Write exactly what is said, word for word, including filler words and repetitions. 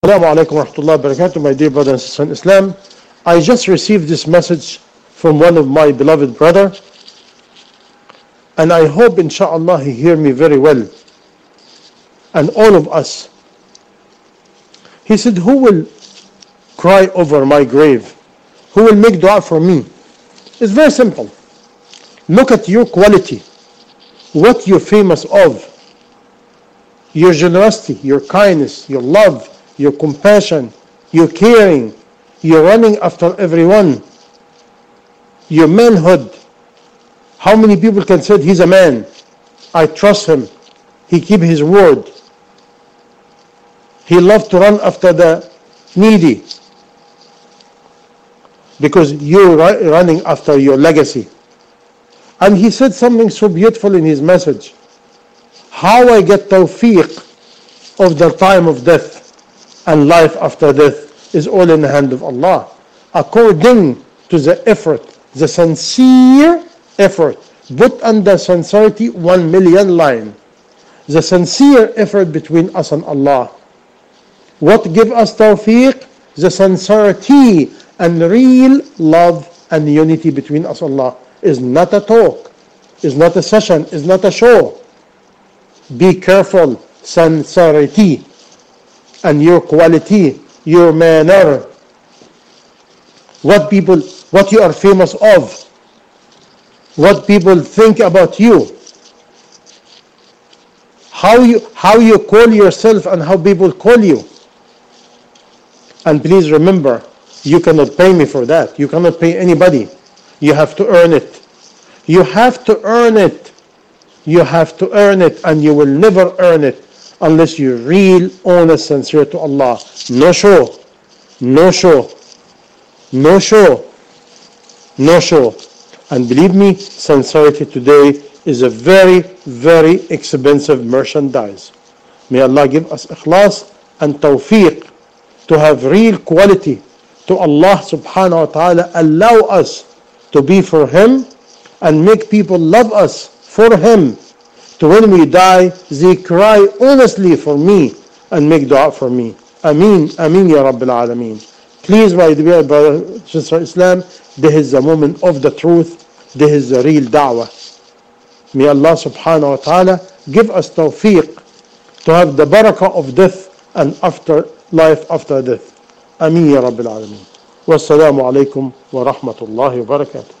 Assalamu alaikum wa rahmatullahi wa barakatuh, my dear brothers and sisters in Islam. I just received this message from one of my beloved brother, and I hope inshallah he hear me very well, and all of us. He said, who will cry over my grave? Who will make dua for me? It's very simple. Look at your quality, what you're famous of, your generosity, your kindness, your love, your compassion, your caring, your running after everyone, your manhood. How many people can say he's a man? I trust him. He keep his word. He loved to run after the needy because you're running after your legacy. And he said something so beautiful in his message. How I get tawfiq of the time of death and life after death is all in the hand of Allah, according to the effort, the sincere effort. Put under sincerity one million line. The sincere effort between us and Allah. What give us tawfiq? The sincerity and real love and unity between us and Allah. Is not a talk, is not a session, is not a show. Be careful, sincerity and your quality, your manner, what people, what you are famous of, what people think about you, how you how you call yourself and how people call you. And please remember, you cannot pay me for that. You cannot pay anybody. You have to earn it. You have to earn it. You have to earn it, and you will never earn it unless you're real, honest, sincere to Allah. No show, no show, no show, no show. And believe me, sincerity today is a very, very expensive merchandise. May Allah give us ikhlas and tawfiq to have real quality to Allah subhanahu wa ta'ala. Allow us to be for Him and make people love us for Him. So when we die, they cry honestly for me and make dua for me. Ameen, Ameen Ya Rabbil Alameen. Please, my dear brother, sister Islam, this is the moment of the truth. This is the real da'wah. May Allah subhanahu wa ta'ala give us tawfiq to have the barakah of death and after life after death. Ameen Ya Rabbil Alameen. Wassalamu alaikum wa rahmatullahi wa barakatuh.